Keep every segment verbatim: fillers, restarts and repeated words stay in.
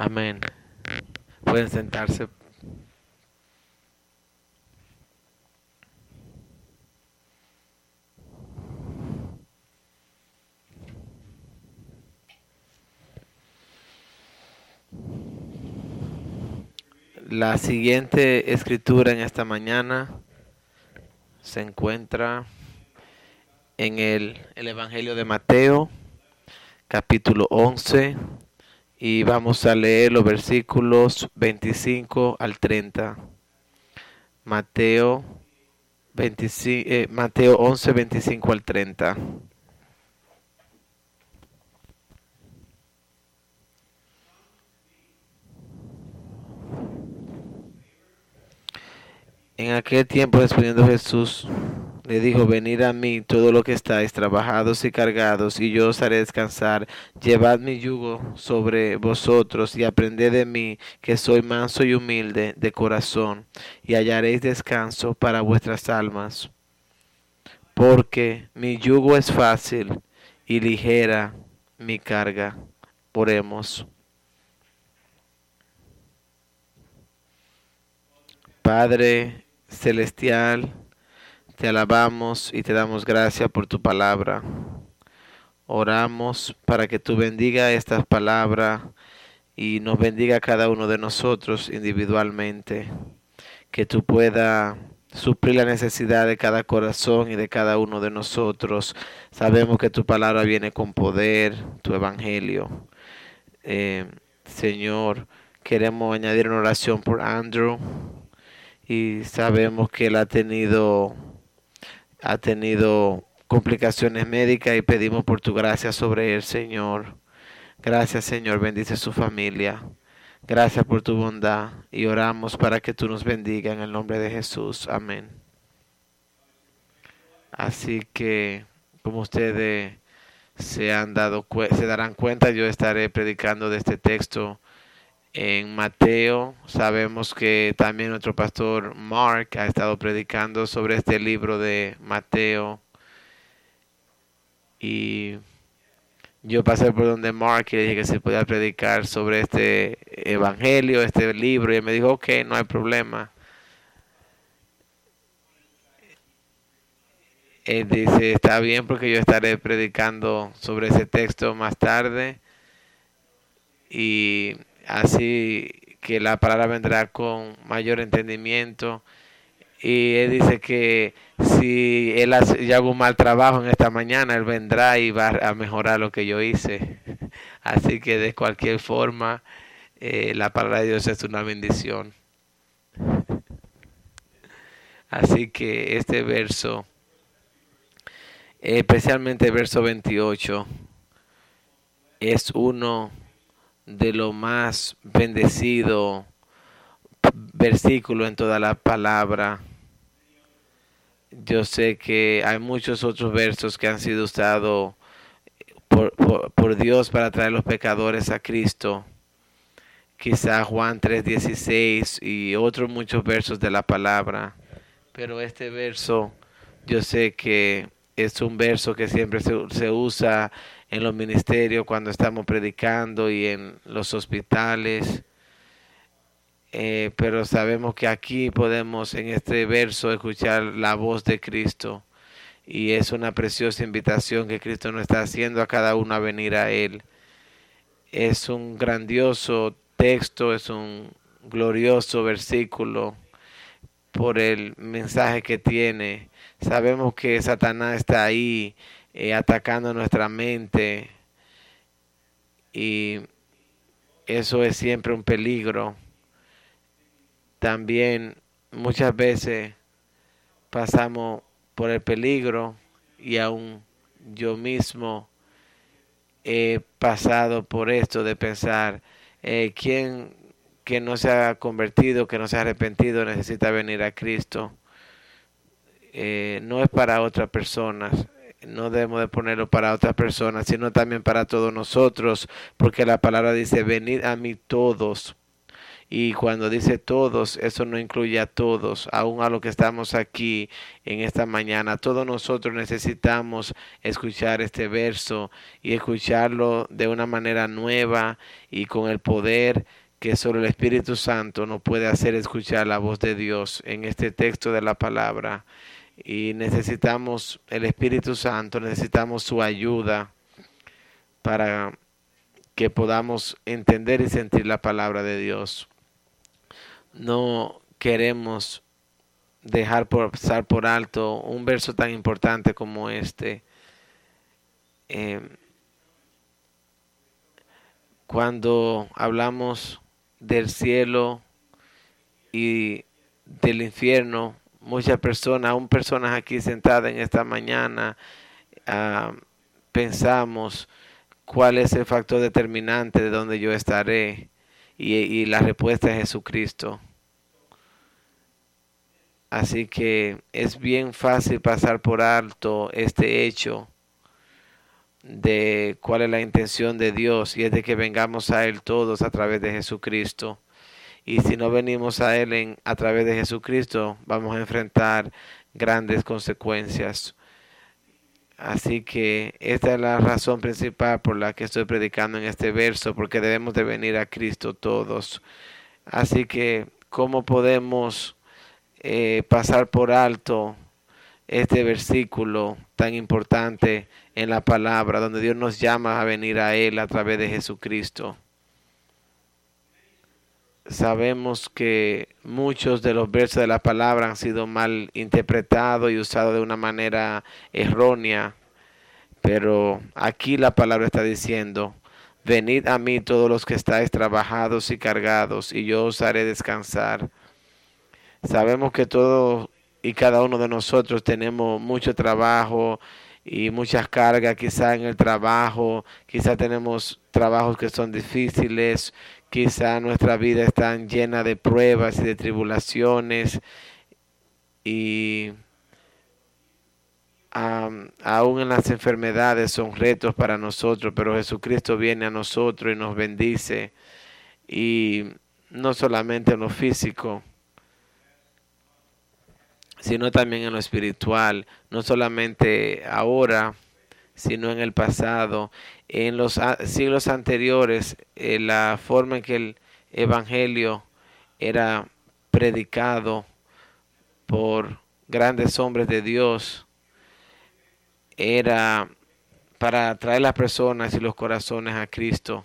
Amén. Pueden sentarse. La siguiente escritura en esta mañana se encuentra en el, el Evangelio de Mateo, capítulo once, y vamos a leer los versículos veinticinco al treinta. Mateo, veinticinco, eh, Mateo once, veinticinco al treinta. En aquel tiempo, respondiendo Jesús, le dijo: venid a mí todo lo que estáis trabajados y cargados, y yo os haré descansar. Llevad mi yugo sobre vosotros y aprended de mí, que soy manso y humilde de corazón, y hallaréis descanso para vuestras almas. Porque mi yugo es fácil y ligera mi carga. Oremos. Padre celestial, te alabamos y te damos gracias por tu palabra. Oramos para que tú bendiga estas palabras y nos bendiga a cada uno de nosotros individualmente. Que tú puedas suplir la necesidad de cada corazón y de cada uno de nosotros. Sabemos que tu palabra viene con poder, tu evangelio. Eh, Señor, queremos añadir una oración por Andrew. Y sabemos que él ha tenido, ha tenido complicaciones médicas y pedimos por tu gracia sobre él, Señor. Gracias, Señor, bendice su familia. Gracias por tu bondad y oramos para que tú nos bendiga en el nombre de Jesús. Amén. Así que, como ustedes se han dado se darán cuenta, yo estaré predicando de este texto en Mateo. Sabemos que también nuestro pastor Mark ha estado predicando sobre este libro de Mateo. Y yo pasé por donde Mark y le dije que se podía predicar sobre este evangelio, este libro. Y él me dijo, ok, no hay problema. Él dice, está bien porque yo estaré predicando sobre ese texto más tarde. Y así que la palabra vendrá con mayor entendimiento. Y él dice que si él hace, yo hago un mal trabajo en esta mañana, él vendrá y va a mejorar lo que yo hice. Así que de cualquier forma, eh, la palabra de Dios es una bendición. Así que este verso, especialmente el verso veintiocho, es uno de los más bendecidos versículos en toda la palabra. Yo sé que hay muchos otros versos que han sido usados por, por, por Dios para traer los pecadores a Cristo. Quizá Juan tres dieciséis y otros muchos versos de la palabra. Pero este verso, yo sé que es un verso que siempre se, se usa en los ministerios cuando estamos predicando y en los hospitales. Eh, pero sabemos que aquí podemos en este verso escuchar la voz de Cristo y es una preciosa invitación que Cristo nos está haciendo a cada uno a venir a Él. Es un grandioso texto, es un glorioso versículo por el mensaje que tiene. Sabemos que Satanás está ahí eh, atacando nuestra mente y eso es siempre un peligro. También muchas veces pasamos por el peligro y aún yo mismo he pasado por esto de pensar, eh, ¿quién que no se ha convertido, que no se ha arrepentido necesita venir a Cristo? Eh, no es para otras personas, no debemos de ponerlo para otras personas, sino también para todos nosotros, porque la palabra dice, venid a mí todos. Y cuando dice todos, eso no incluye a todos, aún a los que estamos aquí en esta mañana. Todos nosotros necesitamos escuchar este verso y escucharlo de una manera nueva y con el poder que solo el Espíritu Santo nos puede hacer escuchar la voz de Dios en este texto de la palabra. Y necesitamos el Espíritu Santo, necesitamos su ayuda para que podamos entender y sentir la palabra de Dios. No queremos dejar pasar por alto un verso tan importante como este. Eh, cuando hablamos del cielo y del infierno, muchas personas, aún personas aquí sentadas en esta mañana, uh, pensamos cuál es el factor determinante de donde yo estaré, y, y la respuesta es Jesucristo. Así que es bien fácil pasar por alto este hecho de cuál es la intención de Dios, y es de que vengamos a Él todos a través de Jesucristo. Y si no venimos a Él en, a través de Jesucristo, vamos a enfrentar grandes consecuencias. Así que esta es la razón principal por la que estoy predicando en este verso, porque debemos de venir a Cristo todos. Así que, ¿cómo podemos eh, pasar por alto este versículo tan importante en la palabra, donde Dios nos llama a venir a Él a través de Jesucristo? Sabemos que muchos de los versos de la palabra han sido mal interpretados y usados de una manera errónea, pero aquí la palabra está diciendo: venid a mí todos los que estáis trabajados y cargados, y yo os haré descansar. Sabemos que todos y cada uno de nosotros tenemos mucho trabajo y muchas cargas, quizá en el trabajo, quizá tenemos trabajos que son difíciles, quizá nuestra vida está llena de pruebas y de tribulaciones, y um, aún en las enfermedades son retos para nosotros, pero Jesucristo viene a nosotros y nos bendice, y no solamente en lo físico, sino también en lo espiritual, no solamente ahora, sino en el pasado. En los siglos anteriores, eh, la forma en que el evangelio era predicado por grandes hombres de Dios era para atraer las personas y los corazones a Cristo.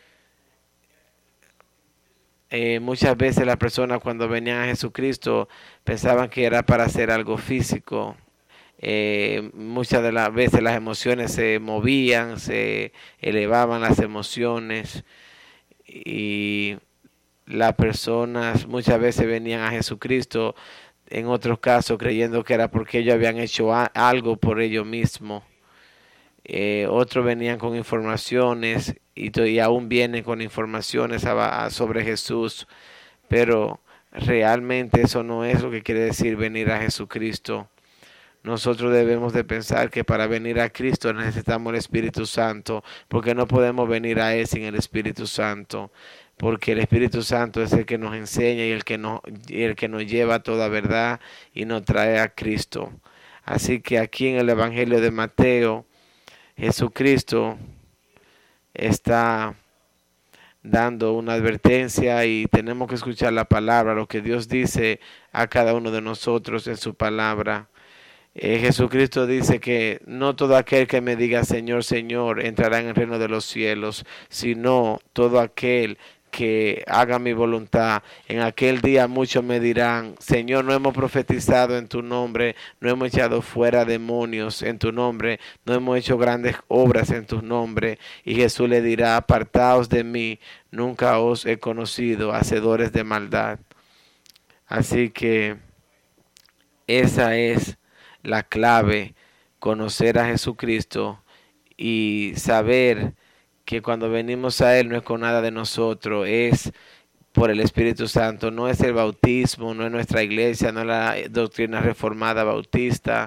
Eh, muchas veces las personas, cuando venían a Jesucristo, pensaban que era para hacer algo físico. Eh, muchas de las veces las emociones se movían, se elevaban las emociones, y las personas muchas veces venían a Jesucristo, en otros casos creyendo que era porque ellos habían hecho a, algo por ellos mismos. Eh, otros venían con informaciones y, y aún vienen con informaciones a, a, sobre Jesús, pero realmente eso no es lo que quiere decir venir a Jesucristo. Nosotros debemos de pensar que para venir a Cristo necesitamos el Espíritu Santo, porque no podemos venir a Él sin el Espíritu Santo, porque el Espíritu Santo es el que nos enseña y el que nos, y el que nos lleva a toda verdad y nos trae a Cristo. Así que aquí en el Evangelio de Mateo, Jesucristo está dando una advertencia, y tenemos que escuchar la palabra, lo que Dios dice a cada uno de nosotros en su palabra. Eh, Jesucristo dice que no todo aquel que me diga Señor, Señor entrará en el reino de los cielos, sino todo aquel que haga mi voluntad. En aquel día muchos me dirán: Señor, no hemos profetizado en tu nombre, no hemos echado fuera demonios en tu nombre, no hemos hecho grandes obras en tu nombre. Y Jesús le dirá: apartaos de mí, nunca os he conocido, hacedores de maldad. Así que esa es la clave: conocer a Jesucristo y saber que cuando venimos a Él no es con nada de nosotros, es por el Espíritu Santo. No es el bautismo, no es nuestra iglesia, no es la doctrina reformada bautista,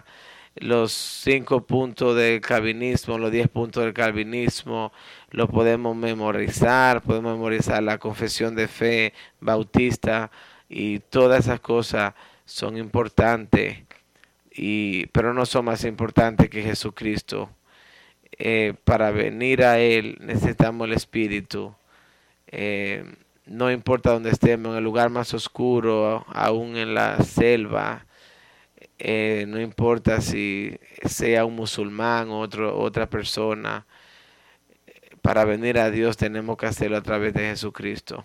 los cinco puntos del calvinismo, los diez puntos del calvinismo, lo podemos memorizar, podemos memorizar la confesión de fe bautista y todas esas cosas son importantes, y, pero no son más importantes que Jesucristo. Eh, para venir a Él necesitamos el Espíritu. Eh, no importa dónde estemos, en el lugar más oscuro, aún en la selva, eh, no importa si sea un musulmán o otro, otra persona, para venir a Dios tenemos que hacerlo a través de Jesucristo.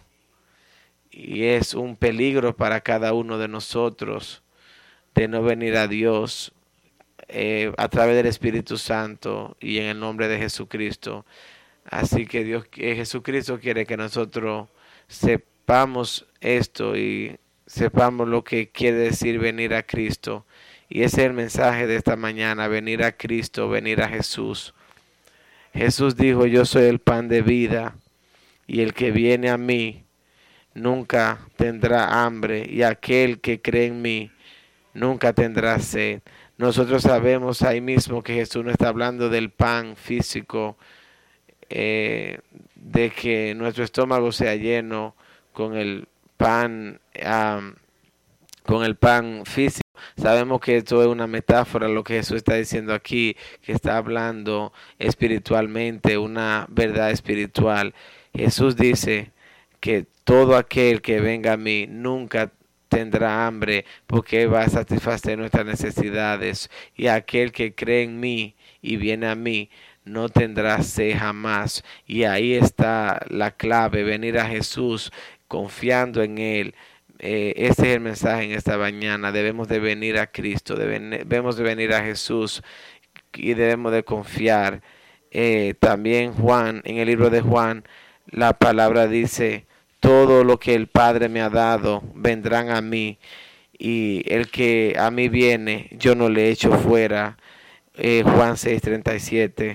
Y es un peligro para cada uno de nosotros de no venir a Dios eh, a través del Espíritu Santo y en el nombre de Jesucristo. Así que Dios, eh, Jesucristo quiere que nosotros sepamos esto y sepamos lo que quiere decir venir a Cristo. Y ese es el mensaje de esta mañana: venir a Cristo, venir a Jesús. Jesús dijo: yo soy el pan de vida, y el que viene a mí nunca tendrá hambre, y aquel que cree en mí nunca tendrá sed. Nosotros sabemos ahí mismo que Jesús no está hablando del pan físico, eh, de que nuestro estómago sea lleno con el pan, um, con el pan físico. Sabemos que esto es una metáfora, lo que Jesús está diciendo aquí, que está hablando espiritualmente, una verdad espiritual. Jesús dice que todo aquel que venga a mí nunca tendrá hambre, porque va a satisfacer nuestras necesidades, y aquel que cree en mí y viene a mí no tendrá sed jamás. Y ahí está la clave: venir a Jesús confiando en Él. Eh, ese es el mensaje en esta mañana. Debemos de venir a Cristo, debemos de venir a Jesús y debemos de confiar. Eh, también Juan, en el libro de Juan, la palabra dice: todo lo que el Padre me ha dado vendrán a mí, y el que a mí viene yo no le echo fuera. Eh, Juan seis treinta y siete.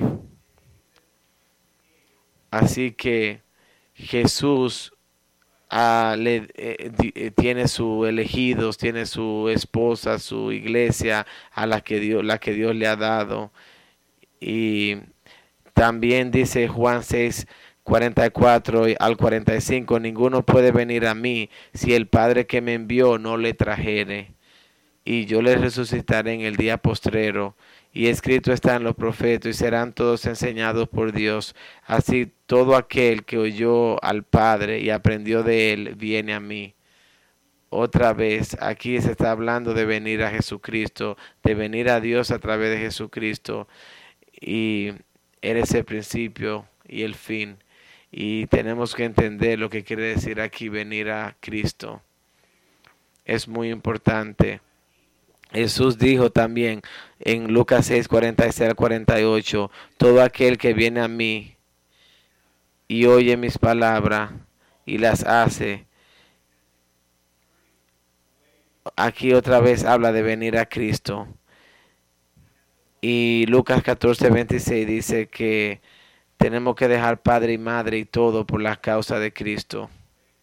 Así que Jesús ah, le, eh, eh, tiene sus elegidos, tiene su esposa, su iglesia a la que Dios, la que Dios le ha dado. Y también dice Juan seis cuarenta y cuatro al cuarenta y cinco: ninguno puede venir a mí si el Padre que me envió no le trajere, y yo les resucitaré en el día postrero. Y escrito está en los profetas, y serán todos enseñados por Dios. Así todo aquel que oyó al Padre y aprendió de él, viene a mí. Otra vez, aquí se está hablando de venir a Jesucristo, de venir a Dios a través de Jesucristo. Y Él es el principio y el fin. Y tenemos que entender lo que quiere decir aquí venir a Cristo. Es muy importante. Jesús dijo también en Lucas seis cuarenta y seis al cuarenta y ocho: todo aquel que viene a mí y oye mis palabras y las hace. Aquí otra vez habla de venir a Cristo. Y Lucas catorce veintiséis dice que tenemos que dejar padre y madre y todo por la causa de Cristo.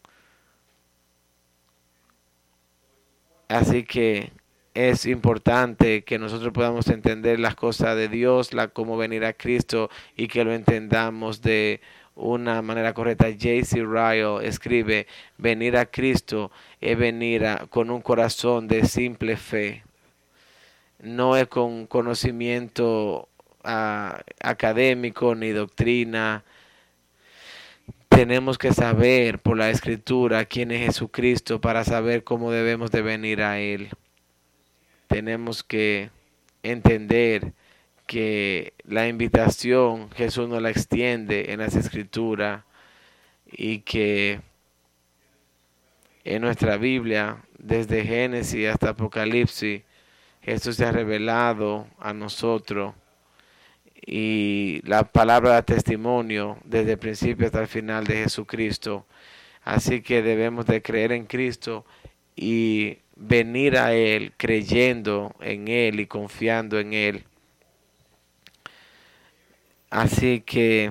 Así que es importante que nosotros podamos entender las cosas de Dios, la cómo venir a Cristo, y que lo entendamos de una manera correcta. J C Ryle escribe: venir a Cristo es venir a, con un corazón de simple fe. No es con conocimiento uh, académico ni doctrina. Tenemos que saber por la Escritura quién es Jesucristo para saber cómo debemos de venir a Él. Tenemos que entender que la invitación Jesús nos la extiende en las Escrituras, y que en nuestra Biblia, desde Génesis hasta Apocalipsis, Jesús se ha revelado a nosotros, y la palabra da testimonio desde el principio hasta el final de Jesucristo. Así que debemos de creer en Cristo y venir a Él creyendo en Él y confiando en Él. Así que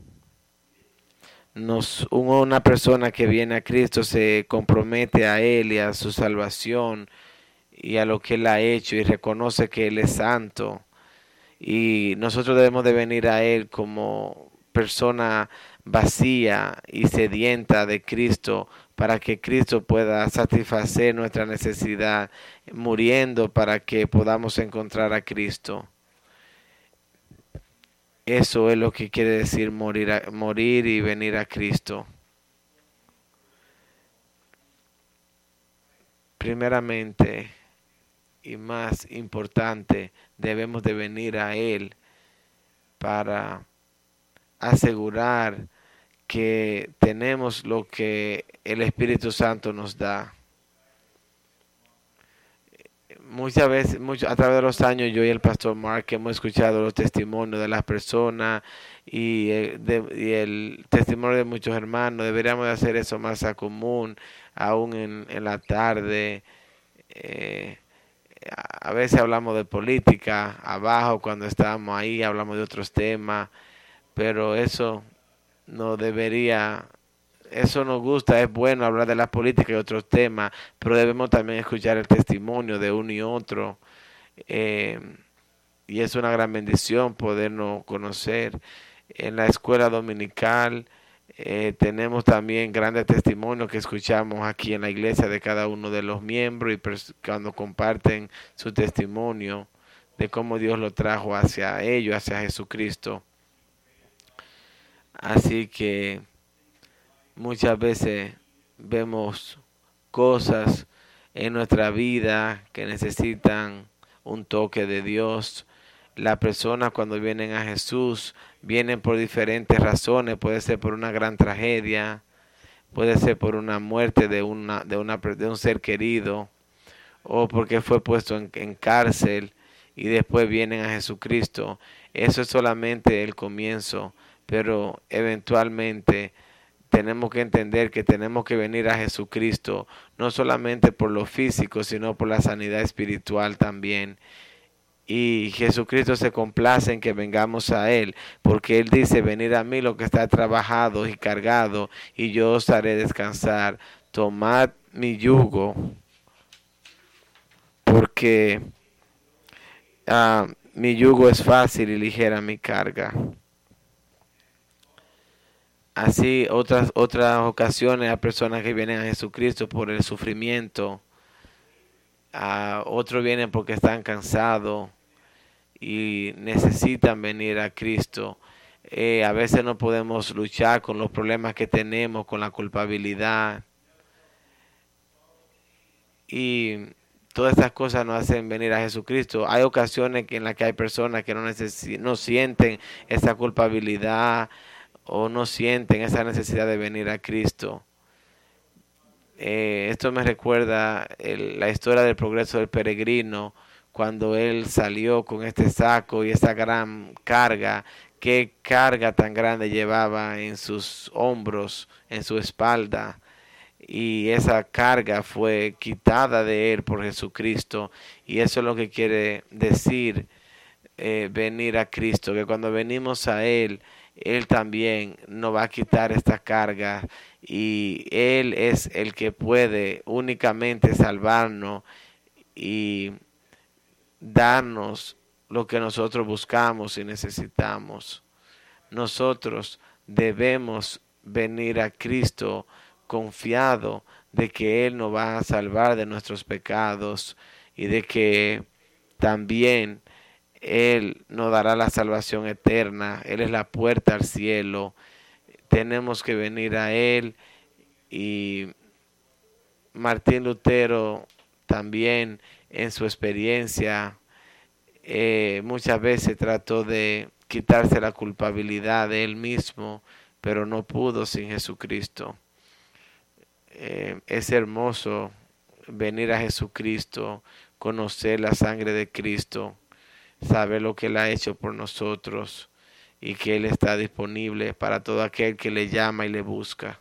nos, una persona que viene a Cristo se compromete a Él y a su salvación, y a lo que Él ha hecho y reconoce que Él es santo. Y nosotros debemos de venir a Él como persona vacía y sedienta de Cristo para que Cristo pueda satisfacer nuestra necesidad, muriendo para que podamos encontrar a Cristo. Eso es lo que quiere decir morir, a, morir y venir a Cristo. Primeramente y más importante, debemos de venir a Él para asegurar que tenemos lo que el Espíritu Santo nos da. Muchas veces, mucho, a través de los años, yo y el pastor Mark hemos escuchado los testimonios de las personas y, eh, de, y el testimonio de muchos hermanos. Deberíamos de hacer eso más a común, aún en, en la tarde. Eh, a veces hablamos de política, abajo cuando estamos ahí hablamos de otros temas, pero eso no debería, eso nos gusta, es bueno hablar de la política y otros temas, pero debemos también escuchar el testimonio de uno y otro, eh, y es una gran bendición podernos conocer. En la escuela dominical eh, tenemos también grandes testimonios que escuchamos aquí en la iglesia de cada uno de los miembros y cuando comparten su testimonio de cómo Dios lo trajo hacia ellos, hacia Jesucristo. Así que muchas veces vemos cosas en nuestra vida que necesitan un toque de Dios. Las personas cuando vienen a Jesús vienen por diferentes razones. Puede ser por una gran tragedia, puede ser por una muerte de, una, de, una, de un ser querido, o porque fue puesto en, en cárcel y después vienen a Jesucristo. Eso es solamente el comienzo, pero eventualmente tenemos que entender que tenemos que venir a Jesucristo, no solamente por lo físico, sino por la sanidad espiritual también. Y Jesucristo se complace en que vengamos a Él, porque Él dice, venid a mí lo que está trabajado y cargado, y yo os haré descansar. Tomad mi yugo, porque uh, mi yugo es fácil y ligera mi carga. Así, otras, otras ocasiones hay personas que vienen a Jesucristo por el sufrimiento. Uh, otros vienen porque están cansados y necesitan venir a Cristo. Eh, a veces no podemos luchar con los problemas que tenemos, con la culpabilidad. Y todas estas cosas nos hacen venir a Jesucristo. Hay ocasiones en las que hay personas que no, necesi- no sienten esa culpabilidad o no sienten esa necesidad de venir a Cristo. Eh, esto me recuerda el, la historia del progreso del peregrino, cuando él salió con este saco y esa gran carga. Qué carga tan grande llevaba en sus hombros, en su espalda. Y esa carga fue quitada de él por Jesucristo. Y eso es lo que quiere decir eh, venir a Cristo, que cuando venimos a Él, Él también nos va a quitar esta carga y Él es el que puede únicamente salvarnos y darnos lo que nosotros buscamos y necesitamos. Nosotros debemos venir a Cristo confiado de que Él nos va a salvar de nuestros pecados y de que también Él nos dará la salvación eterna. Él es la puerta al cielo. Tenemos que venir a Él. Y Martín Lutero también en su experiencia eh, muchas veces trató de quitarse la culpabilidad de él mismo, pero no pudo sin Jesucristo. Eh, es hermoso venir a Jesucristo, conocer la sangre de Cristo, saber lo que Él ha hecho por nosotros y que Él está disponible para todo aquel que le llama y le busca.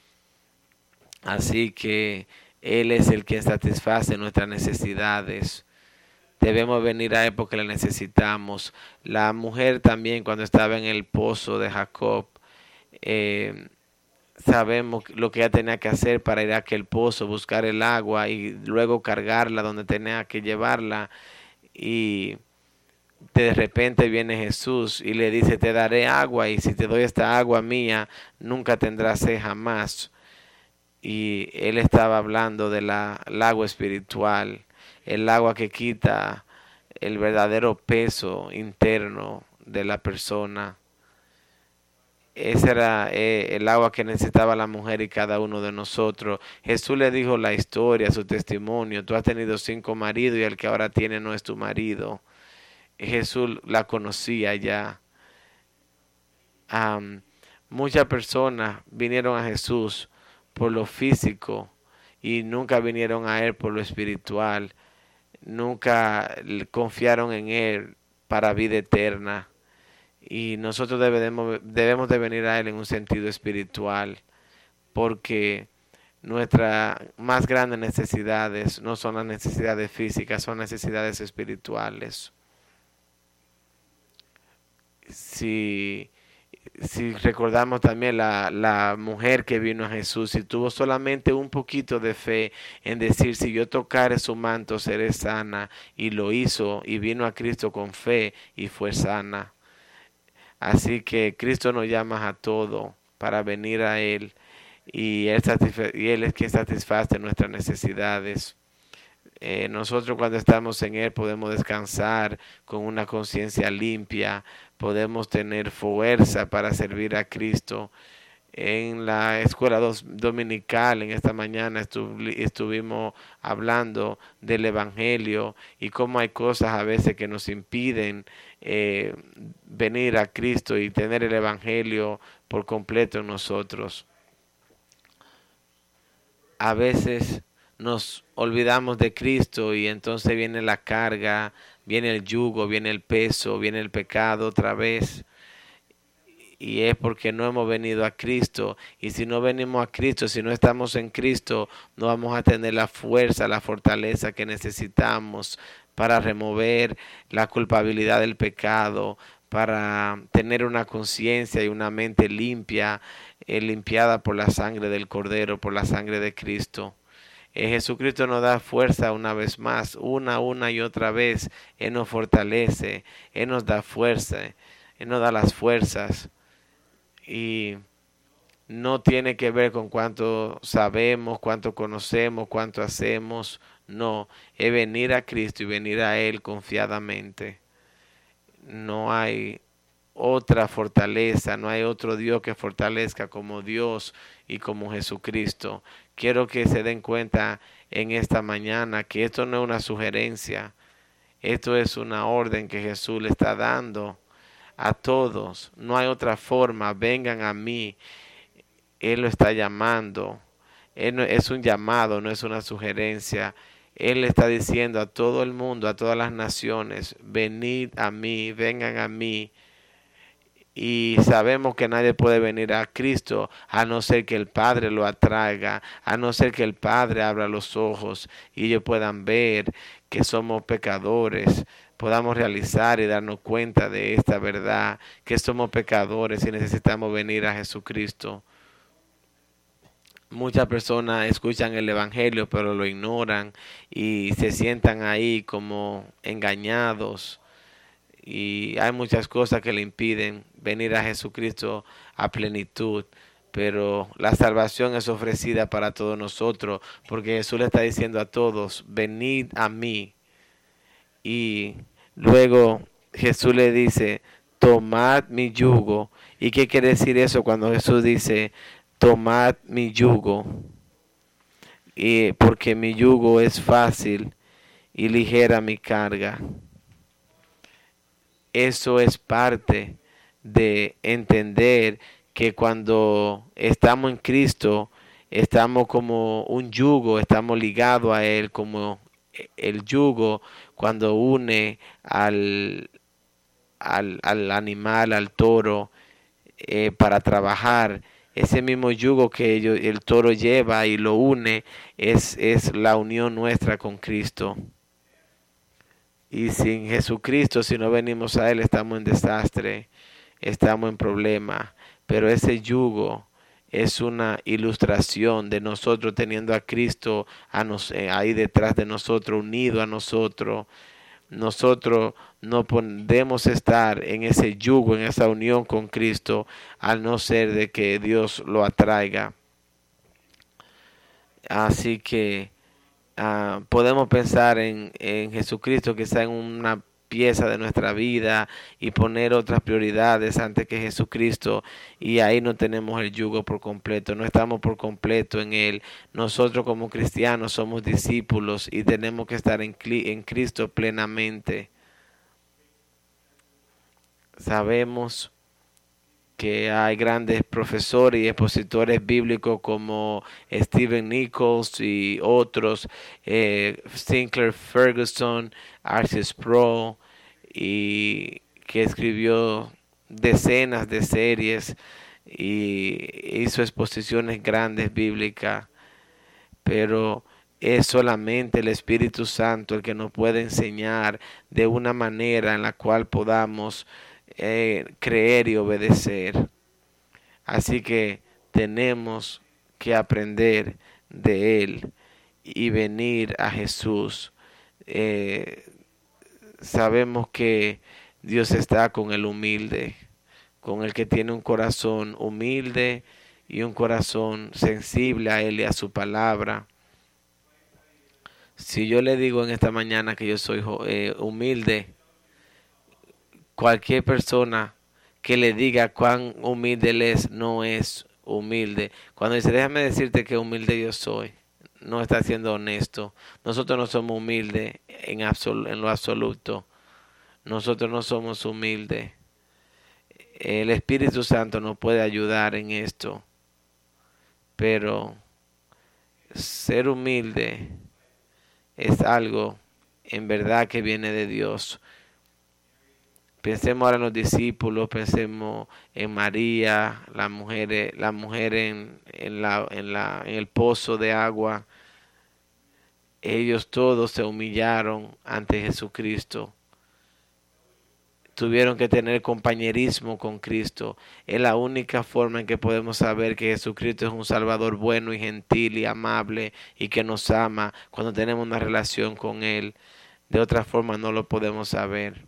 Así que Él es el que satisface nuestras necesidades. Debemos venir a Él porque le necesitamos. La mujer también, cuando estaba en el pozo de Jacob, eh, sabemos lo que ella tenía que hacer para ir a aquel pozo, buscar el agua y luego cargarla donde tenía que llevarla. Y de repente viene Jesús y le dice, te daré agua y si te doy esta agua mía, nunca tendrás sed jamás. Y él estaba hablando del agua espiritual, el agua que quita el verdadero peso interno de la persona. Ese era eh, el agua que necesitaba la mujer y cada uno de nosotros. Jesús le dijo la historia, su testimonio. Tú has tenido cinco maridos y el que ahora tiene no es tu marido. Jesús la conocía ya. Um, muchas personas vinieron a Jesús por lo físico y nunca vinieron a Él por lo espiritual. Nunca confiaron en Él para vida eterna. Y nosotros debemos, debemos de venir a Él en un sentido espiritual, porque nuestras más grandes necesidades no son las necesidades físicas, son necesidades espirituales. Si, si recordamos también la, la mujer que vino a Jesús y tuvo solamente un poquito de fe en decir, si yo tocare su manto seré sana, y lo hizo y vino a Cristo con fe y fue sana. Así que Cristo nos llama a todo para venir a Él y Él, y él es quien satisface nuestras necesidades. Eh, nosotros cuando estamos en Él podemos descansar con una conciencia limpia, podemos tener fuerza para servir a Cristo. En la escuela dos, dominical en esta mañana estu, estuvimos hablando del Evangelio y cómo hay cosas a veces que nos impiden eh, venir a Cristo y tener el Evangelio por completo en nosotros. A veces nos olvidamos de Cristo y entonces viene la carga, viene el yugo, viene el peso, viene el pecado otra vez. Y es porque no hemos venido a Cristo. Y si no venimos a Cristo, si no estamos en Cristo, no vamos a tener la fuerza, la fortaleza que necesitamos para remover la culpabilidad del pecado, para tener una conciencia y una mente limpia, eh, limpiada por la sangre del Cordero, por la sangre de Cristo. Eh, Jesucristo nos da fuerza una vez más, una, una y otra vez. Él nos fortalece, Él nos da fuerza, Él nos da las fuerzas. Y no tiene que ver con cuánto sabemos, cuánto conocemos, cuánto hacemos. No, es venir a Cristo y venir a Él confiadamente. No hay otra fortaleza, no hay otro Dios que fortalezca como Dios y como Jesucristo. Quiero que se den cuenta en esta mañana que esto no es una sugerencia, esto es una orden que Jesús le está dando a todos. No hay otra forma, vengan a mí. Él lo está llamando. Él no, es un llamado, no es una sugerencia. Él le está diciendo a todo el mundo, a todas las naciones, venid a mí, vengan a mí. Y sabemos que nadie puede venir a Cristo a no ser que el Padre lo atraiga, a no ser que el Padre abra los ojos y ellos puedan ver que somos pecadores, podamos realizar y darnos cuenta de esta verdad, que somos pecadores y necesitamos venir a Jesucristo. Muchas personas escuchan el Evangelio pero lo ignoran y se sientan ahí como engañados. Y hay muchas cosas que le impiden venir a Jesucristo a plenitud. Pero la salvación es ofrecida para todos nosotros, porque Jesús le está diciendo a todos, venid a mí. Y luego Jesús le dice, tomad mi yugo. ¿Y qué quiere decir eso cuando Jesús dice, tomad mi yugo? Y porque mi yugo es fácil y ligera mi carga. Eso es parte de entender que cuando estamos en Cristo, estamos como un yugo, estamos ligados a Él, como el yugo cuando une al, al, al animal, al toro, eh, para trabajar. Ese mismo yugo que ellos, el toro lleva y lo une, es, es la unión nuestra con Cristo. Y sin Jesucristo, si no venimos a Él, estamos en desastre, estamos en problema. Pero ese yugo es una ilustración de nosotros teniendo a Cristo a nos, eh, ahí detrás de nosotros, unido a nosotros. Nosotros no podemos estar en ese yugo, en esa unión con Cristo, al no ser de que Dios lo atraiga. Así que uh, podemos pensar en, en Jesucristo que está en una pieza de nuestra vida y poner otras prioridades antes que Jesucristo, y ahí no tenemos el yugo por completo, no estamos por completo en Él. Nosotros como cristianos somos discípulos y tenemos que estar en, en Cristo plenamente. Sabemos que hay grandes profesores y expositores bíblicos como Stephen Nichols y otros, eh, Sinclair Ferguson, Arcis Sproul, y que escribió decenas de series y hizo exposiciones grandes bíblicas, pero es solamente el Espíritu Santo el que nos puede enseñar de una manera en la cual podamos Eh, creer y obedecer. Así que tenemos que aprender de Él y venir a Jesús. Eh, sabemos que Dios está con el humilde, con el que tiene un corazón humilde y un corazón sensible a Él y a su palabra. Si yo le digo en esta mañana que yo soy eh, humilde, cualquier persona que le diga cuán humilde él es, no es humilde. Cuando dice, déjame decirte que humilde yo soy, no está siendo honesto. Nosotros no somos humildes en, absol en lo absoluto. Nosotros no somos humildes. El Espíritu Santo nos puede ayudar en esto. Pero ser humilde es algo en verdad que viene de Dios. Pensemos ahora en los discípulos, pensemos en María, la mujer, la mujer en, en, la, en, la, en el pozo de agua. Ellos todos se humillaron ante Jesucristo. Tuvieron que tener compañerismo con Cristo. Es la única forma en que podemos saber que Jesucristo es un Salvador bueno y gentil y amable y que nos ama cuando tenemos una relación con Él. De otra forma no lo podemos saber.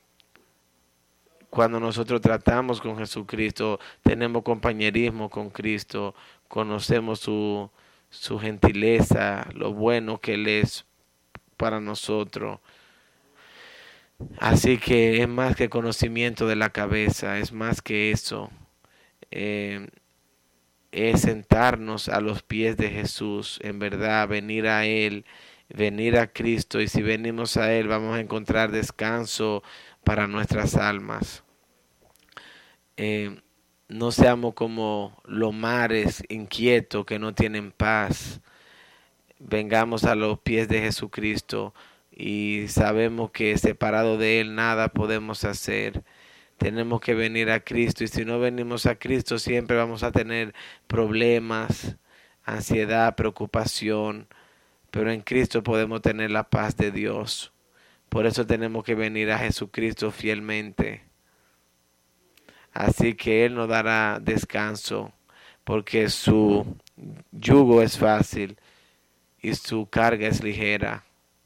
Cuando nosotros tratamos con Jesucristo, tenemos compañerismo con Cristo, conocemos su, su gentileza, lo bueno que Él es para nosotros. Así que es más que conocimiento de la cabeza, es más que eso. Eh, es sentarnos a los pies de Jesús, en verdad, venir a Él, venir a Cristo, y si venimos a Él vamos a encontrar descanso para nuestras almas. Eh, no seamos como los mares inquietos que no tienen paz. Vengamos a los pies de Jesucristo y sabemos que separado de Él nada podemos hacer. Tenemos que venir a Cristo, y si no venimos a Cristo siempre vamos a tener problemas, ansiedad, preocupación, pero en Cristo podemos tener la paz de Dios. Por eso tenemos que venir a Jesucristo fielmente. Así que Él nos dará descanso, porque su yugo es fácil y su carga es ligera.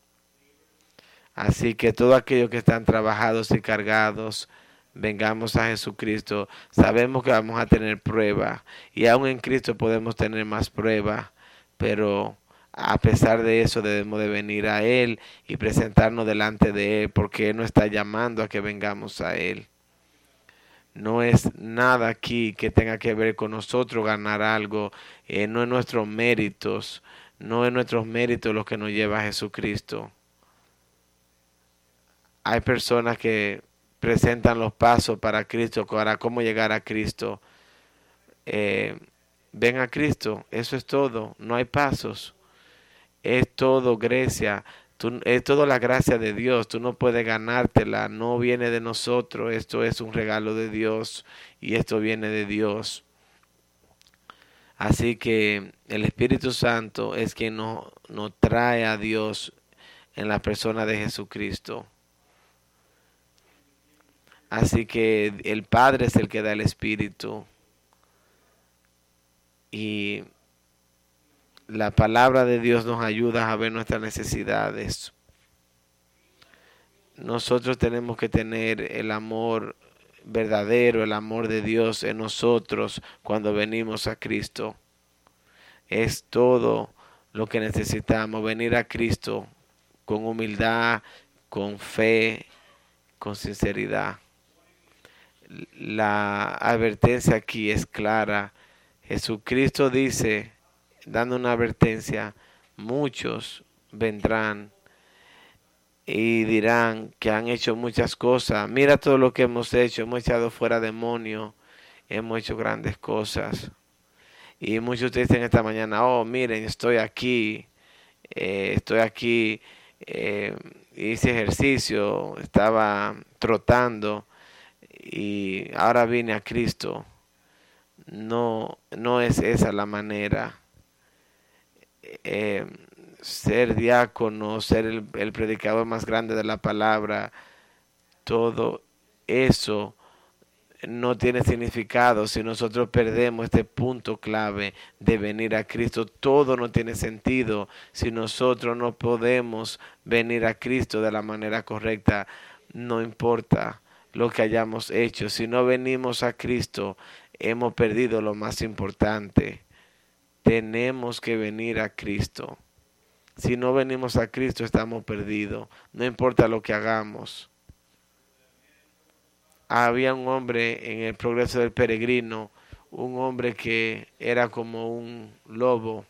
Así que todos aquellos que están trabajados y cargados, vengamos a Jesucristo. Sabemos que vamos a tener prueba, y aún en Cristo podemos tener más prueba, pero a pesar de eso debemos de venir a Él y presentarnos delante de Él, porque Él nos está llamando a que vengamos a Él. No es nada aquí que tenga que ver con nosotros ganar algo, eh, no es nuestros méritos, no es nuestros méritos lo que nos lleva a Jesucristo. Hay personas que presentan los pasos para Cristo, para cómo llegar a Cristo. Eh, ven a Cristo, eso es todo, no hay pasos. Es todo gracia, tú, es todo la gracia de Dios, tú no puedes ganártela, no viene de nosotros, esto es un regalo de Dios y esto viene de Dios. Así que el Espíritu Santo es quien nos, nos trae a Dios en la persona de Jesucristo. Así que el Padre es el que da el Espíritu. y la palabra de Dios nos ayuda a ver nuestras necesidades. Nosotros tenemos que tener el amor verdadero, el amor de Dios en nosotros cuando venimos a Cristo. Es todo lo que necesitamos, venir a Cristo con humildad, con fe, con sinceridad. La advertencia aquí es clara. Jesucristo dice, dando una advertencia, muchos vendrán y dirán que han hecho muchas cosas. Mira todo lo que hemos hecho, hemos echado fuera demonios, hemos hecho grandes cosas. Y muchos dicen esta mañana, oh, miren, estoy aquí, eh, estoy aquí, eh, hice ejercicio, estaba trotando y ahora vine a Cristo. No, no es esa la manera. Eh, ser diácono, ser el, el predicador más grande de la palabra, todo eso no tiene significado si nosotros perdemos este punto clave de venir a Cristo. Todo no tiene sentido si nosotros no podemos venir a Cristo de la manera correcta. No importa lo que hayamos hecho, si no venimos a Cristo, hemos perdido lo más importante. Tenemos que venir a Cristo. Si no venimos a Cristo, estamos perdidos. No importa lo que hagamos. Había un hombre en el Progreso del Peregrino, un hombre que era como un lobo,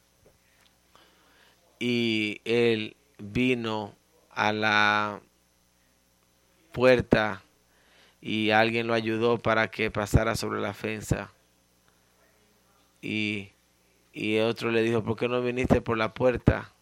y él vino a la puerta y alguien lo ayudó para que pasara sobre la fensa. Y, y otro le dijo, ¿por qué no viniste por la puerta?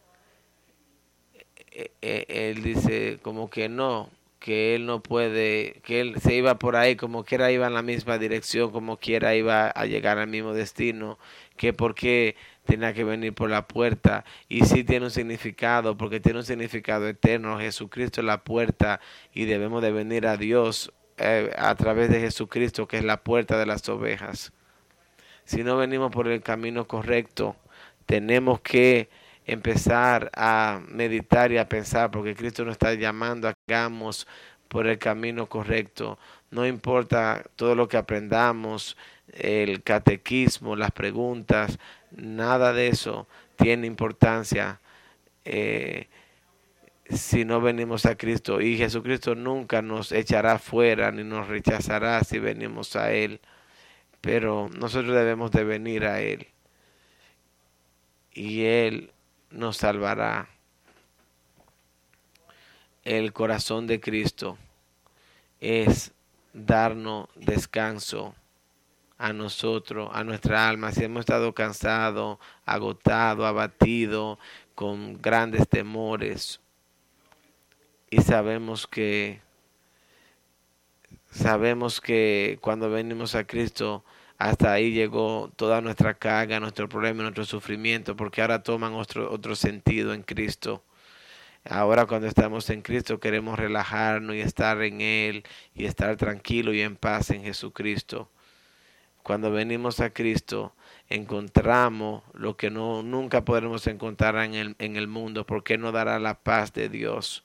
E- e- Él dice como que no, que él no puede, que él se iba por ahí, como quiera iba en la misma dirección, como quiera iba a llegar al mismo destino, que por qué tenía que venir por la puerta. Y sí tiene un significado, porque tiene un significado eterno. Jesucristo es la puerta y debemos de venir a Dios eh, a través de Jesucristo, que es la puerta de las ovejas. Si no venimos por el camino correcto, tenemos que empezar a meditar y a pensar, porque Cristo nos está llamando a que hagamos por el camino correcto. No importa todo lo que aprendamos, el catequismo, las preguntas, nada de eso tiene importancia eh, si no venimos a Cristo. Y Jesucristo nunca nos echará fuera ni nos rechazará si venimos a Él. Pero nosotros debemos de venir a Él y Él nos salvará. El corazón de Cristo es darnos descanso a nosotros, a nuestra alma. Si hemos estado cansados, agotados, abatidos, con grandes temores, y sabemos que sabemos que cuando venimos a Cristo, hasta ahí llegó toda nuestra carga, nuestro problema, nuestro sufrimiento, porque ahora toman otro, otro sentido en Cristo. Ahora cuando estamos en Cristo queremos relajarnos y estar en Él y estar tranquilo y en paz en Jesucristo. Cuando venimos a Cristo encontramos lo que no, nunca podremos encontrar en el, en el mundo, porque Él nos dará la paz de Dios.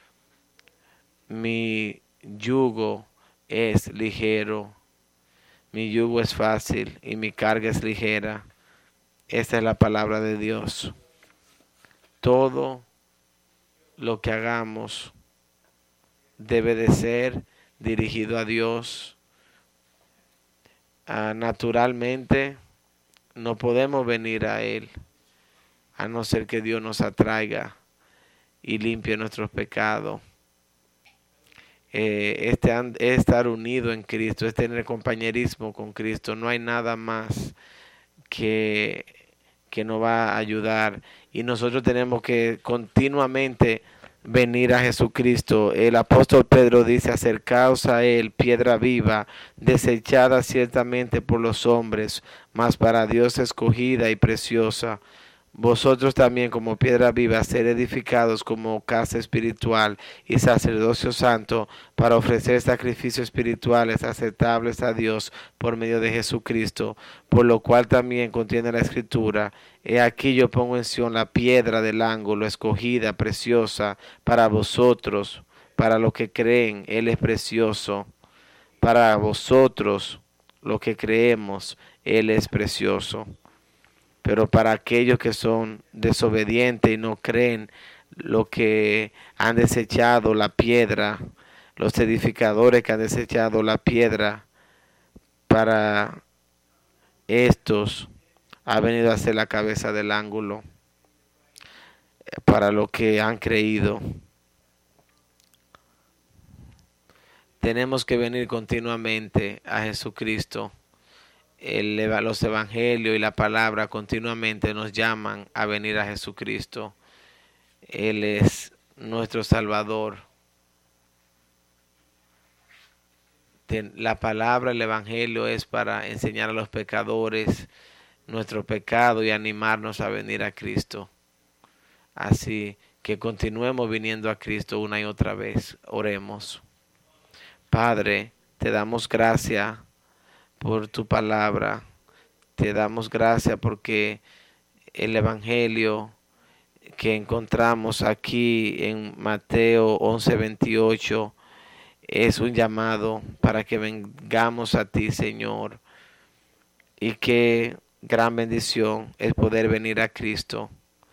Mi yugo es ligero, mi yugo es fácil y mi carga es ligera. Esta es la palabra de Dios. Todo lo que hagamos debe de ser dirigido a Dios. Ah, naturalmente no podemos venir a Él a no ser que Dios nos atraiga y limpie nuestros pecados. Eh, este es estar unido en Cristo, es tener compañerismo con Cristo. No hay nada más que, que nos va a ayudar. Y nosotros tenemos que continuamente venir a Jesucristo. El apóstol Pedro dice, acercaos a Él, piedra viva, desechada ciertamente por los hombres, mas para Dios escogida y preciosa. Vosotros también como piedra viva ser edificados como casa espiritual y sacerdocio santo para ofrecer sacrificios espirituales aceptables a Dios por medio de Jesucristo, por lo cual también contiene la escritura: He aquí yo pongo en Sión la piedra del ángulo, escogida, preciosa para vosotros, para los que creen, Él es precioso. Para vosotros, los que creemos, Él es precioso. Pero para aquellos que son desobedientes y no creen, lo que han desechado la piedra, los edificadores que han desechado la piedra, para estos ha venido a ser la cabeza del ángulo, para los que han creído. Tenemos que venir continuamente a Jesucristo. El, los evangelios y la palabra continuamente nos llaman a venir a Jesucristo. Él es nuestro Salvador. La palabra, el evangelio es para enseñar a los pecadores nuestro pecado y animarnos a venir a Cristo. Así que continuemos viniendo a Cristo una y otra vez. Oremos. Padre, te damos gracias por tu palabra. Te damos gracias porque el evangelio que encontramos aquí en Mateo once veintiocho es un llamado para que vengamos a ti, Señor. Y qué gran bendición es poder venir a Cristo.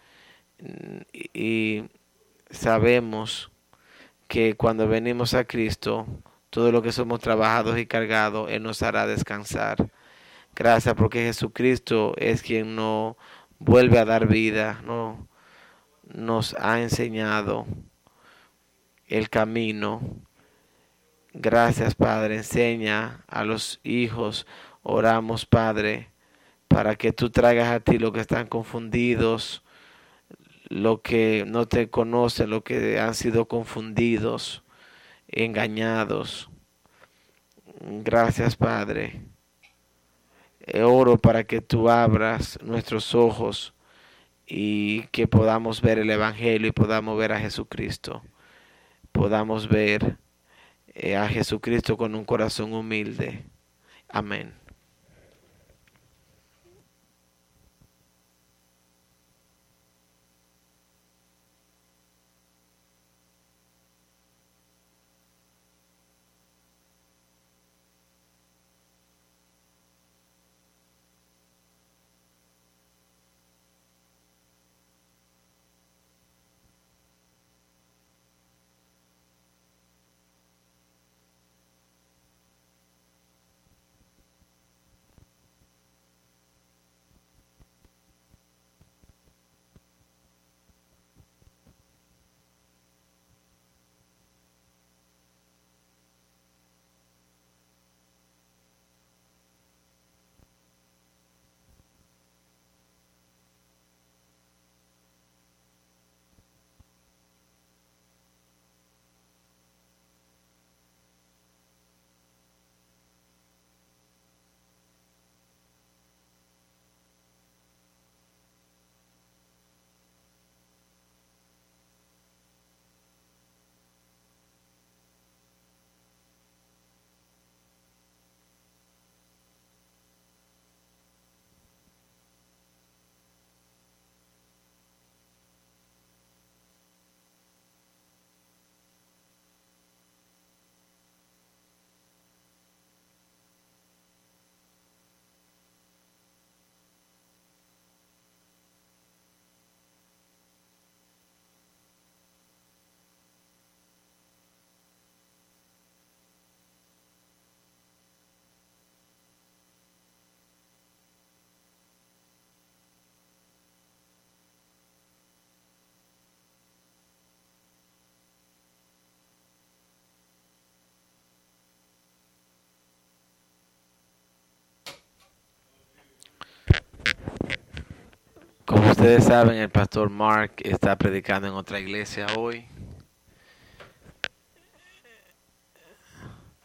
Y sabemos que cuando venimos a Cristo, todo lo que somos trabajados y cargados, Él nos hará descansar. Gracias porque Jesucristo es quien nos vuelve a dar vida, ¿no? Nos ha enseñado el camino. Gracias, Padre. Enseña a los hijos. Oramos, Padre, para que tú traigas a ti los que están confundidos, los que no te conocen, los que han sido confundidos, engañados. Gracias, Padre. Oro para que tú abras nuestros ojos y que podamos ver el Evangelio y podamos ver a Jesucristo. Podamos ver eh, a Jesucristo con un corazón humilde. Amén. Como ustedes saben, el pastor Mark está predicando en otra iglesia hoy.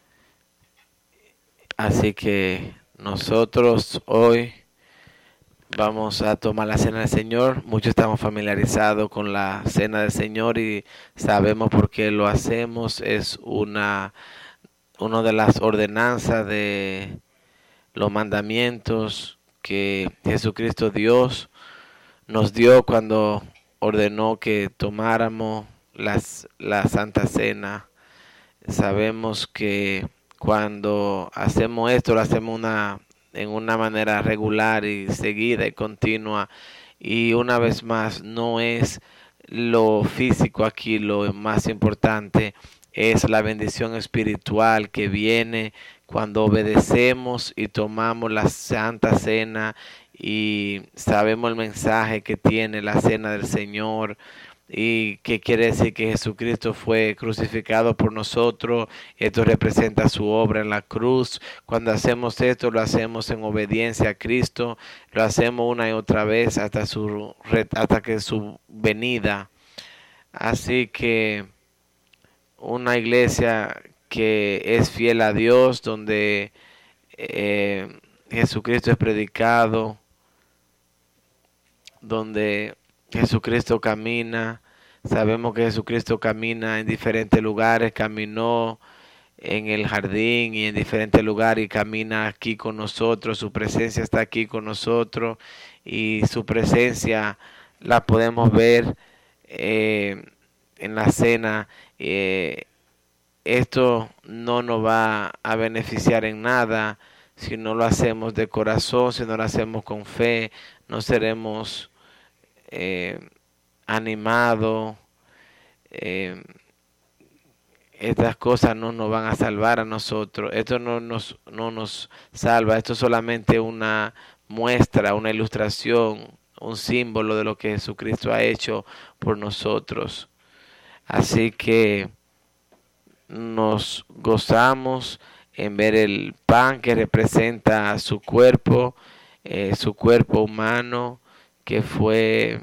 Así que nosotros hoy Vamos a tomar la cena del Señor. Muchos estamos familiarizados con la cena del Señor y sabemos por qué lo hacemos. Es una, una de las ordenanzas de los mandamientos que Jesucristo Dios nos dio cuando ordenó que tomáramos las, la Santa Cena. Sabemos que cuando hacemos esto lo hacemos una, en una manera regular y seguida y continua. Y una vez más, no es lo físico aquí lo más importante, es la bendición espiritual que viene cuando obedecemos y tomamos la Santa Cena y sabemos el mensaje que tiene la Cena del Señor y que quiere decir que Jesucristo fue crucificado por nosotros. Esto representa su obra en la cruz. Cuando hacemos esto, lo hacemos en obediencia a Cristo, lo hacemos una y otra vez hasta su hasta que su venida. Así que una iglesia que es fiel a Dios, donde eh, Jesucristo es predicado, donde Jesucristo camina. Sabemos que Jesucristo camina en diferentes lugares, caminó en el jardín y en diferentes lugares y camina aquí con nosotros, su presencia está aquí con nosotros y su presencia la podemos ver eh, en la cena. Eh, esto no nos va a beneficiar en nada si no lo hacemos de corazón, si no lo hacemos con fe, no seremos eh, animados. Eh, estas cosas no nos van a salvar a nosotros. Esto no nos, no nos salva. Esto es solamente una muestra, una ilustración, un símbolo de lo que Jesucristo ha hecho por nosotros. Así que nos gozamos en ver el pan que representa su cuerpo, eh, su cuerpo humano que fue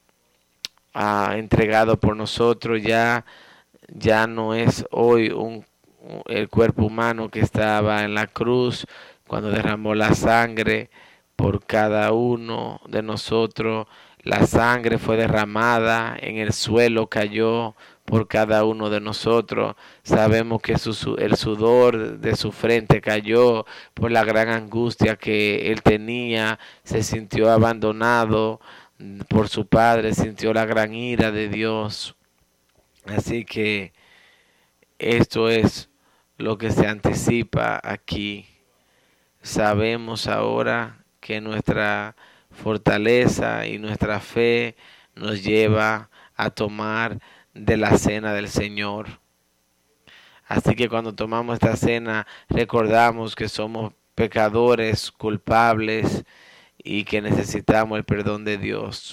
ah, entregado por nosotros. Ya, ya no es hoy un, el cuerpo humano que estaba en la cruz cuando derramó la sangre por cada uno de nosotros. La sangre fue derramada, en el suelo cayó por cada uno de nosotros. Sabemos que su, el sudor de su frente cayó por la gran angustia que él tenía. Se sintió abandonado por su padre, sintió la gran ira de Dios. Así que esto es lo que se anticipa aquí. Sabemos ahora que nuestra fortaleza y nuestra fe nos lleva a tomar de la cena del Señor. Así que cuando tomamos esta cena recordamos que somos pecadores, culpables y que necesitamos el perdón de Dios.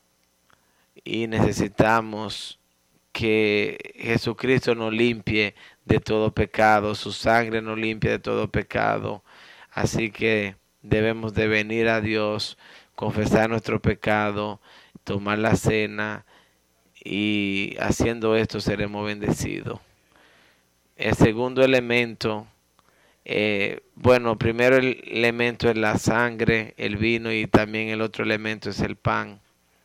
Y necesitamos que Jesucristo nos limpie de todo pecado, su sangre nos limpia de todo pecado. Así que debemos de venir a Dios, confesar nuestro pecado, tomar la cena y haciendo esto seremos bendecidos. El segundo elemento, eh, bueno, primero el elemento es la sangre, el vino y también el otro elemento es el pan.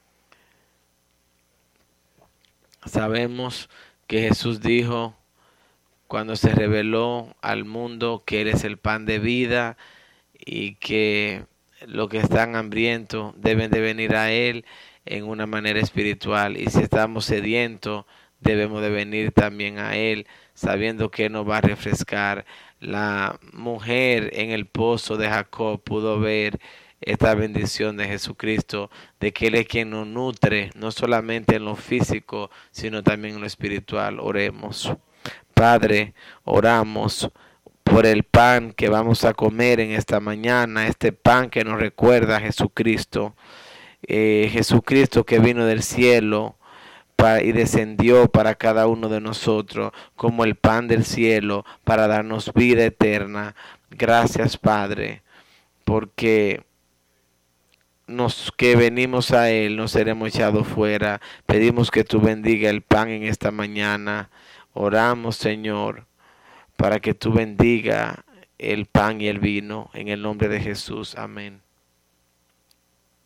Sabemos que Jesús dijo cuando se reveló al mundo que Él es el pan de vida y que los que están hambrientos deben de venir a Él en una manera espiritual. Y si estamos sedientos, debemos de venir también a Él, sabiendo que nos va a refrescar. La mujer en el pozo de Jacob pudo ver esta bendición de Jesucristo, de que Él es quien nos nutre, no solamente en lo físico, sino también en lo espiritual. Oremos. Padre, oramos por el pan que vamos a comer en esta mañana, este pan que nos recuerda a Jesucristo. Eh, Jesucristo que vino del cielo para, y descendió para cada uno de nosotros como el pan del cielo para darnos vida eterna. Gracias, Padre, porque nos que venimos a Él no seremos echados fuera. Pedimos que tú bendiga el pan en esta mañana. Oramos, Señor, para que tú bendiga el pan y el vino en el nombre de Jesús. Amén.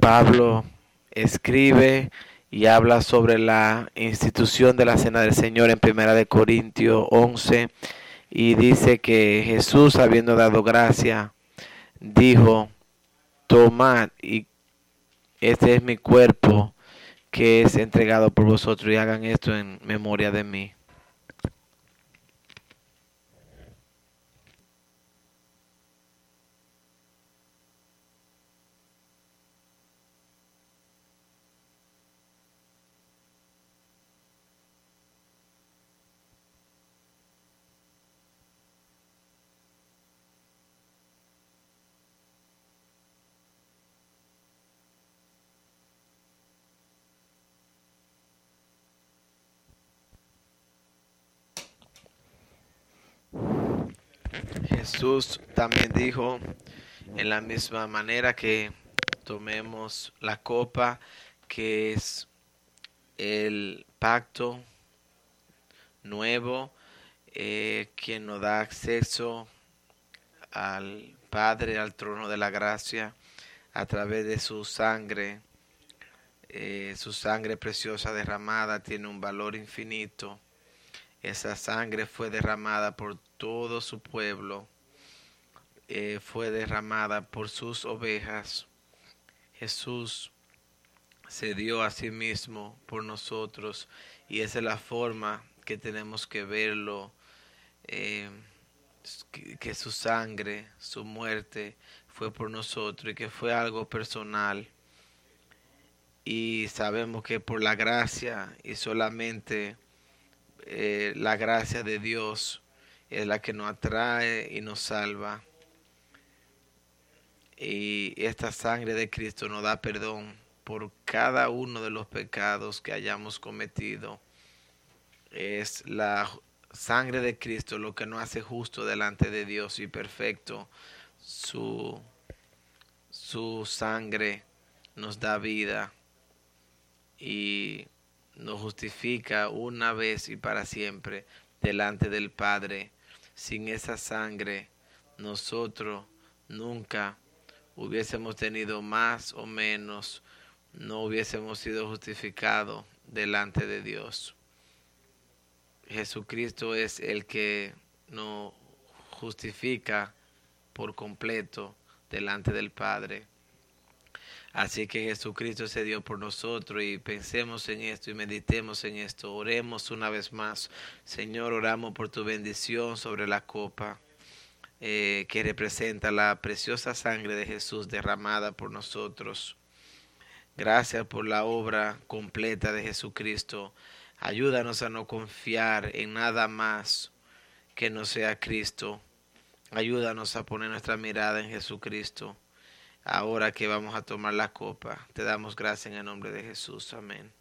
Pablo escribe y habla sobre la institución de la Cena del Señor en Primera de Corintios once y dice que Jesús, habiendo dado gracia, dijo: tomad y este es mi cuerpo que es entregado por vosotros, y hagan esto en memoria de mí. Jesús también dijo en la misma manera que tomemos la copa, que es el pacto nuevo, eh, que nos da acceso al Padre, al trono de la gracia, a través de su sangre. Eh, su sangre preciosa derramada tiene un valor infinito. Esa sangre fue derramada por todo su pueblo, eh, fue derramada por sus ovejas. Jesús se dio a sí mismo por nosotros, y esa es la forma que tenemos que verlo, eh, que, que su sangre, su muerte fue por nosotros y que fue algo personal. Y sabemos que por la gracia y solamente eh, la gracia de Dios es la que nos atrae y nos salva. Y esta sangre de Cristo nos da perdón por cada uno de los pecados que hayamos cometido. Es la sangre de Cristo lo que nos hace justo delante de Dios y perfecto. Su, su sangre nos da vida y nos justifica una vez y para siempre delante del Padre. Sin esa sangre, nosotros nunca hubiésemos tenido más o menos, no hubiésemos sido justificados delante de Dios. Jesucristo es el que nos justifica por completo delante del Padre. Así que Jesucristo se dio por nosotros, y pensemos en esto y meditemos en esto. Oremos una vez más. Señor, oramos por tu bendición sobre la copa, eh, que representa la preciosa sangre de Jesús derramada por nosotros. Gracias por la obra completa de Jesucristo. Ayúdanos a no confiar en nada más que no sea Cristo. Ayúdanos a poner nuestra mirada en Jesucristo. Ahora que vamos a tomar la copa, te damos gracias en el nombre de Jesús. Amén.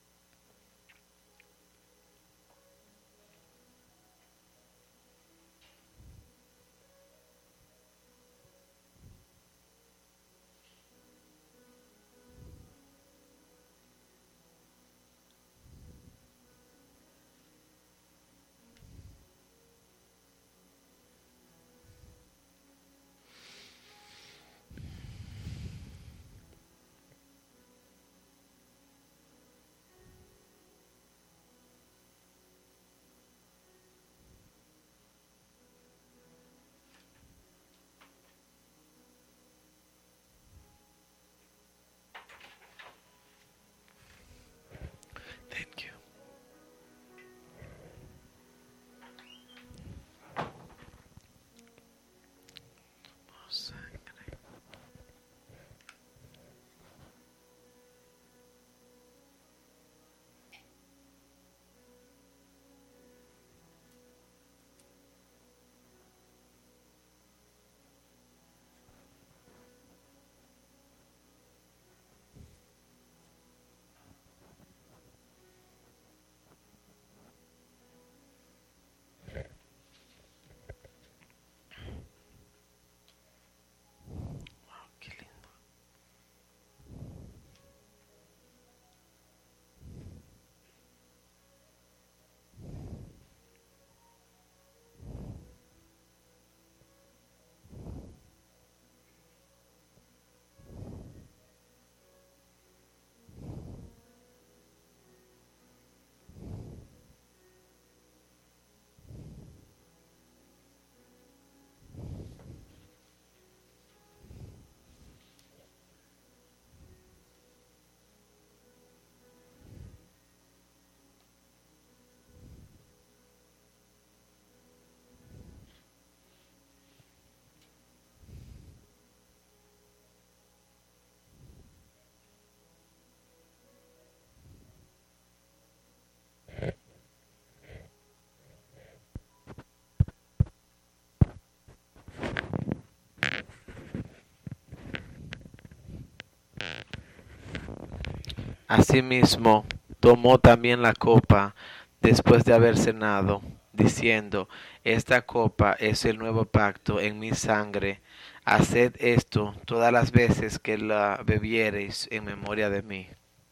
Asimismo, tomó también la copa después de haber cenado, diciendo, esta copa es el nuevo pacto en mi sangre. Haced esto todas las veces que la bebiereis en memoria de mí.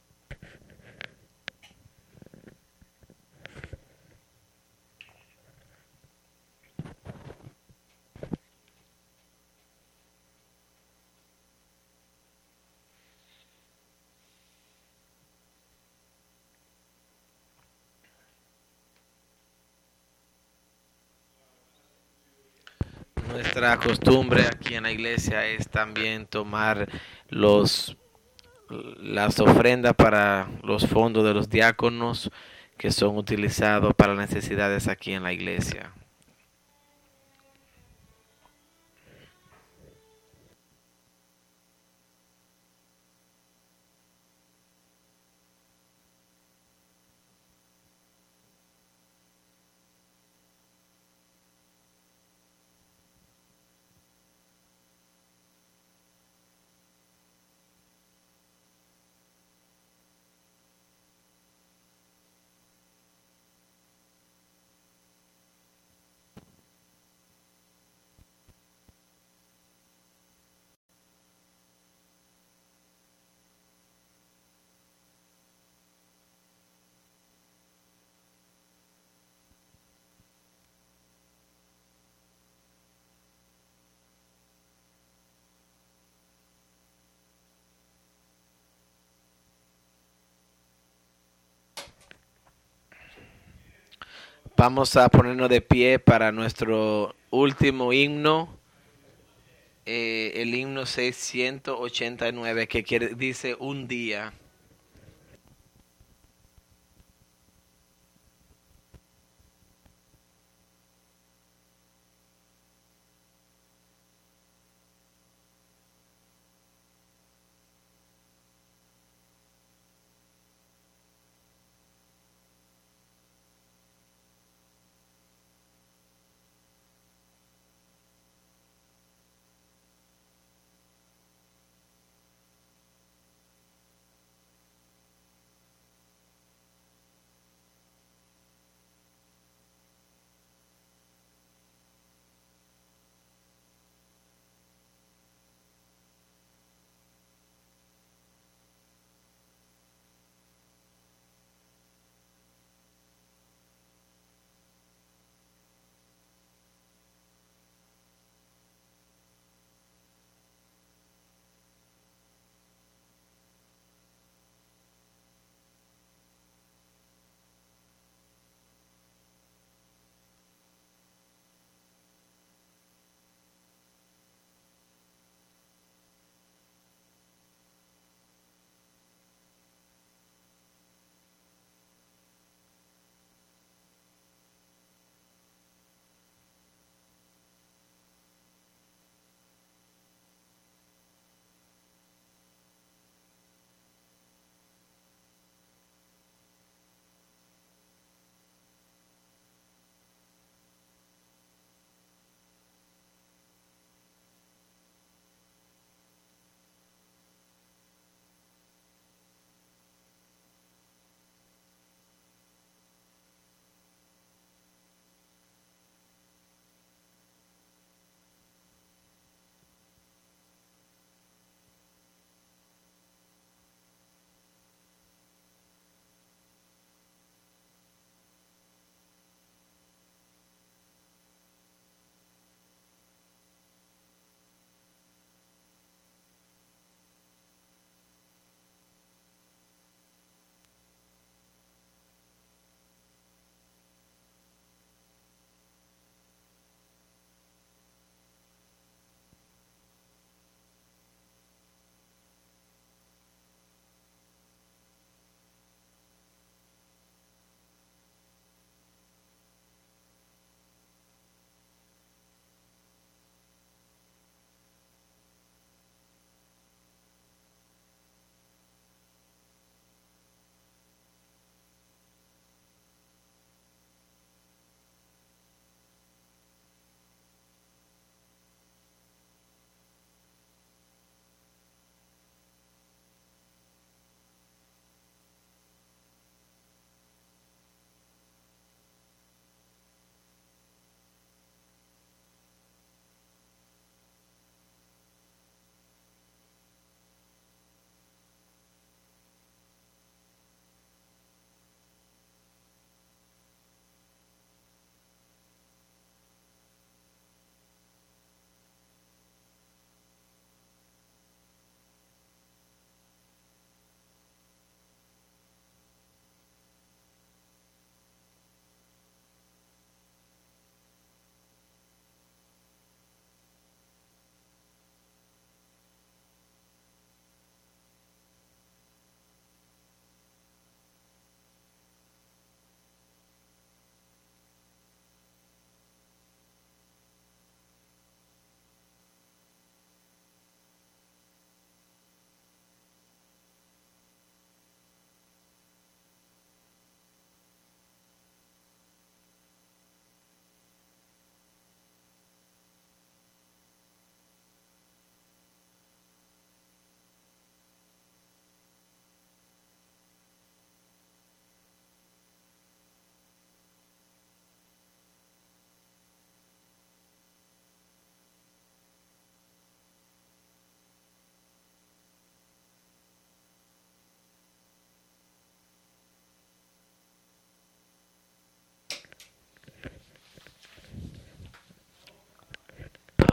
Nuestra costumbre aquí en la iglesia es también tomar los las ofrendas para los fondos de los diáconos que son utilizados para necesidades aquí en la iglesia. Vamos a ponernos de pie para nuestro último himno, eh, el himno seiscientos ochenta y nueve, que quiere, dice un día.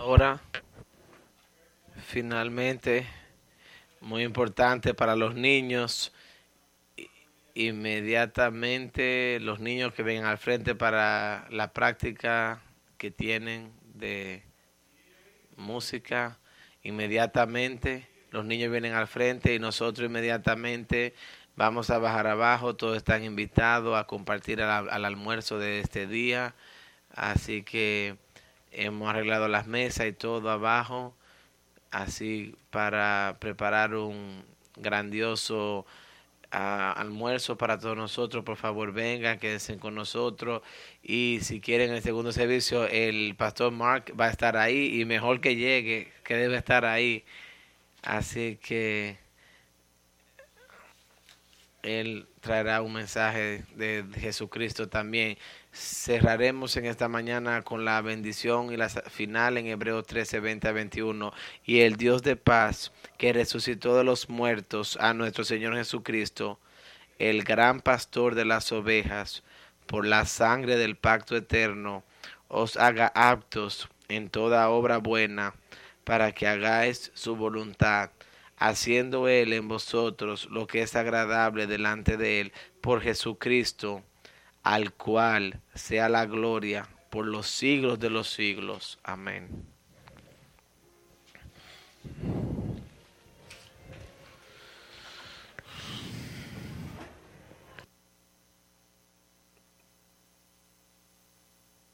Ahora, finalmente, muy importante para los niños, inmediatamente los niños que vengan al frente para la práctica que tienen de música, inmediatamente los niños vienen al frente y nosotros inmediatamente vamos a bajar abajo. Todos están invitados a compartir al, al almuerzo de este día, así que hemos arreglado las mesas y todo abajo, así para preparar un grandioso a almuerzo para todos nosotros. Por favor, vengan, quédense con nosotros. Y si quieren el segundo servicio, el pastor Mark va a estar ahí y mejor que llegue, que debe estar ahí. Así que él traerá un mensaje de Jesucristo también. Cerraremos en esta mañana con la bendición y la final en Hebreos trece, veinte a veintiuno. Y el Dios de paz, que resucitó de los muertos a nuestro Señor Jesucristo, el gran pastor de las ovejas, por la sangre del pacto eterno, os haga aptos en toda obra buena, para que hagáis su voluntad, haciendo Él en vosotros lo que es agradable delante de Él, por Jesucristo, al cual sea la gloria por los siglos de los siglos. Amén.